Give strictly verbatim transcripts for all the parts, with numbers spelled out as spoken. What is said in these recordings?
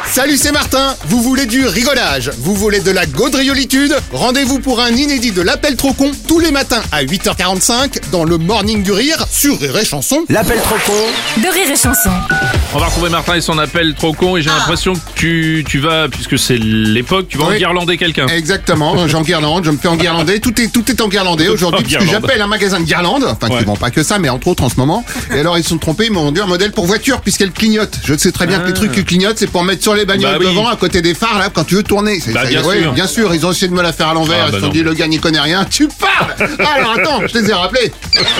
Salut, c'est Martin. Vous voulez du rigolage? Vous voulez de la gaudriolitude? Rendez-vous pour un inédit de l'appel trop con tous les matins à huit heures quarante-cinq dans le Morning du Rire sur Rire et Chanson. L'appel trop con de Rire et Chanson. On va retrouver Martin et son appel trop con et j'ai Ah. l'impression que tu, tu vas, puisque c'est l'époque, tu vas Oui. enguirlander quelqu'un. Exactement, j'enguirlande, je me fais enguirlander, tout est, tout est enguirlandé Tout aujourd'hui, en puisque guirlande. j'appelle un magasin de guirlandes, enfin Ouais. qui vend pas que ça, mais entre autres en ce moment. Et alors ils se sont trompés, ils m'ont vendu un modèle pour voiture, puisqu'elle clignote. Je sais très bien Ah. que les trucs qui clignotent, c'est pour mettre sur les bagnoles Bah oui. devant, à côté des phares, là, quand tu veux tourner. C'est- Bah, c'est- bien ouais, sûr. bien sûr, ils ont essayé de me la faire à l'envers, Ah, ils bah se sont non. dit, le gars n'y connaît rien, tu parles. Alors attends, je les ai rappelés.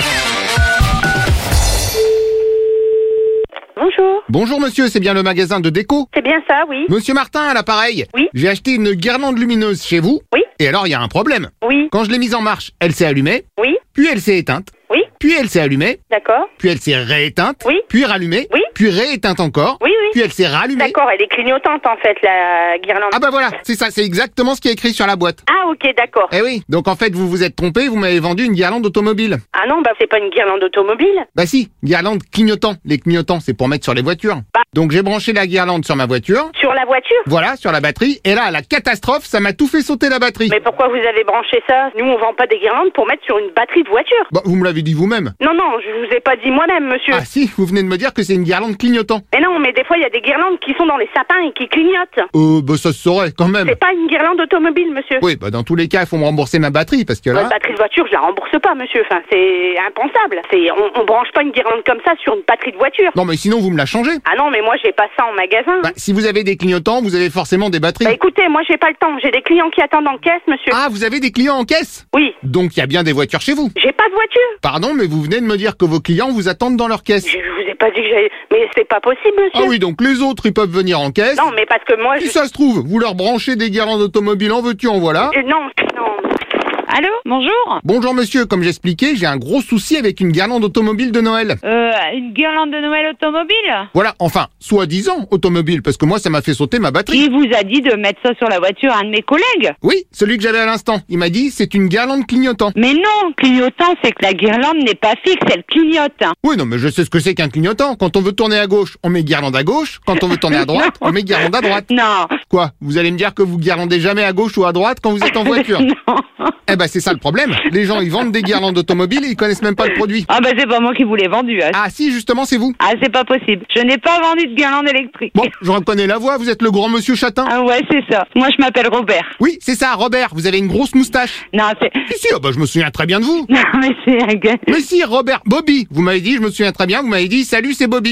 Bonjour, Bonjour monsieur, c'est bien le magasin de déco? c'est bien ça, oui. Monsieur Martin à l'appareil. Oui. J'ai acheté une guirlande lumineuse chez vous. Oui. Et alors il y a un problème. Oui, Quand je l'ai mise en marche, elle s'est allumée, oui, puis elle s'est éteinte, oui, puis elle s'est allumée, d'accord. puis elle s'est rééteinte, Oui. puis rallumée, Oui. puis rééteinte encore, Oui, oui. puis elle s'est rallumée. D'accord, elle est clignotante en fait, la guirlande. Ah bah voilà, c'est ça, c'est exactement ce qui est écrit sur la boîte. Ah, ok, d'accord. Eh oui, donc en fait vous vous êtes trompé, vous m'avez vendu une guirlande automobile. Ah non, bah c'est pas une guirlande automobile. Bah si, guirlande clignotant. Les clignotants c'est pour mettre sur les voitures. Bah. Donc j'ai branché la guirlande sur ma voiture, Sur la voiture. voilà, sur la batterie, et là la catastrophe, ça m'a tout fait sauter la batterie. Mais pourquoi vous avez branché ça? Nous, on vend pas des guirlandes pour mettre sur une batterie de voiture. Bah vous me l'avez dit vous-même. Non, non, je vous ai pas dit moi-même, monsieur. Ah si, vous venez de me dire que c'est une guirlande clignotant. Mais non, mais des fois, il y a des guirlandes qui sont dans les sapins et qui clignotent. Euh, bah ça se saurait quand même. C'est pas une guirlande automobile, monsieur. Oui, bah dans tous les cas, il faut me rembourser ma batterie parce que là... Votre batterie de voiture, je la rembourse pas, monsieur. Enfin, c'est impensable. C'est, on, on branche pas une guirlande comme ça sur une batterie de voiture. Non mais sinon vous me la changez. Ah non, mais moi, j'ai pas ça en magasin. Bah si vous avez des clignotants, vous avez forcément des batteries. Bah écoutez, moi j'ai pas le temps. J'ai des clients qui attendent en caisse, monsieur. Ah, vous avez des clients en caisse? Oui, Donc il y a bien des voitures chez vous. j'ai pas de voiture. Pardon, mais vous venez de me dire que vos clients vous attendent dans leur caisse. Je vous ai pas dit que j'avais... Mais c'est pas possible, monsieur. Ah oui, donc les autres, ils peuvent venir en caisse. Non, mais parce que moi, je... Si ça se trouve, vous leur branchez des guirlandes automobiles en veux-tu, en voilà. Euh, Non, non. Allô, bonjour. Bonjour monsieur, comme j'expliquais, j'ai un gros souci avec une guirlande automobile de Noël. Euh, une guirlande de Noël automobile? Voilà, enfin, soi-disant automobile, parce que moi ça m'a fait sauter ma batterie. Qui vous a dit de mettre ça sur la voiture à un de mes collègues? Oui, celui que j'avais à l'instant. Il m'a dit, c'est une guirlande clignotant. Mais non, clignotant, c'est que la guirlande n'est pas fixe, elle clignote. Oui, non, mais je sais ce que c'est qu'un clignotant. Quand on veut tourner à gauche, on met guirlande à gauche. Quand on veut tourner à droite, on met guirlande à droite. Non. Quoi? Vous allez me dire que vous guirlandez jamais à gauche ou à droite quand vous êtes en voiture? Non. Eh ben, c'est ça le problème. Les gens, ils vendent des guirlandes automobiles et ils connaissent même pas le produit. Ah bah c'est pas moi qui vous l'ai vendu. Hein. Ah si, justement, c'est vous. Ah, c'est pas possible. Je n'ai pas vendu de guirlande électrique. Bon, je reconnais la voix, vous êtes le grand monsieur Chatin. Ah ouais, c'est ça. Moi je m'appelle Robert. Oui, c'est ça, Robert, vous avez une grosse moustache. Non, c'est... Si, si, ah bah, je me souviens très bien de vous. Non, mais c'est un gars... Mais si, Robert, Bobby, vous m'avez dit, je me souviens très bien, vous m'avez dit, salut, c'est Bobby.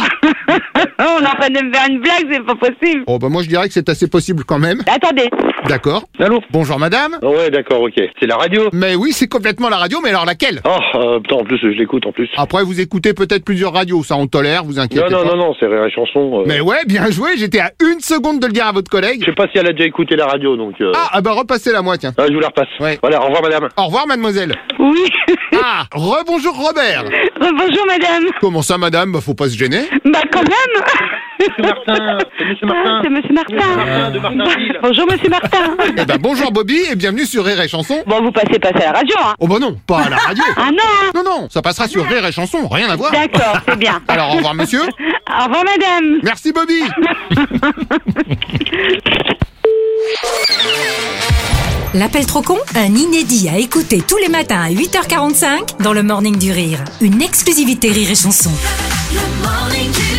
On est en train de me faire une blague, c'est pas possible. Oh bah moi je dirais que c'est assez possible quand même. Attendez. D'accord. Allô? Bonjour madame. Oh ouais, d'accord, ok. C'est la radio? Mais oui, c'est complètement la radio, mais alors laquelle? Oh, euh, putain, en plus, je l'écoute en plus. Après, vous écoutez peut-être plusieurs radios, ça on tolère, vous inquiétez non, non, pas. non, non, c'est Rire et Chanson. euh. Mais ouais, bien joué, j'étais à une seconde de le dire à votre collègue. Je sais pas si elle a déjà écouté la radio, donc... Euh... Ah, ah bah repassez-la moi, tiens. ah, je vous la repasse. Ouais. Voilà, au revoir, madame. Au revoir mademoiselle. Oui. Ah, rebonjour Robert. Bonjour madame. Comment ça madame? Bah faut pas se gêner. Bah quand même. Monsieur Martin, c'est Monsieur Ah, c'est Monsieur Martin. Martin de Martinville. Bonjour Monsieur Martin. Eh ben bonjour Bobby et bienvenue sur Rire et Chanson. Bon, vous passez pas à la radio, hein? Oh bah non, pas à la radio. Ah non, hein? Non, non, ça passera sur Rire et Chanson, rien à voir. D'accord, c'est bien. Alors au revoir monsieur. Au revoir madame. Merci Bobby. L'appel trop con, un inédit à écouter tous les matins à huit heures quarante-cinq dans le Morning du Rire. Une exclusivité Rire et Chanson. Le Morning du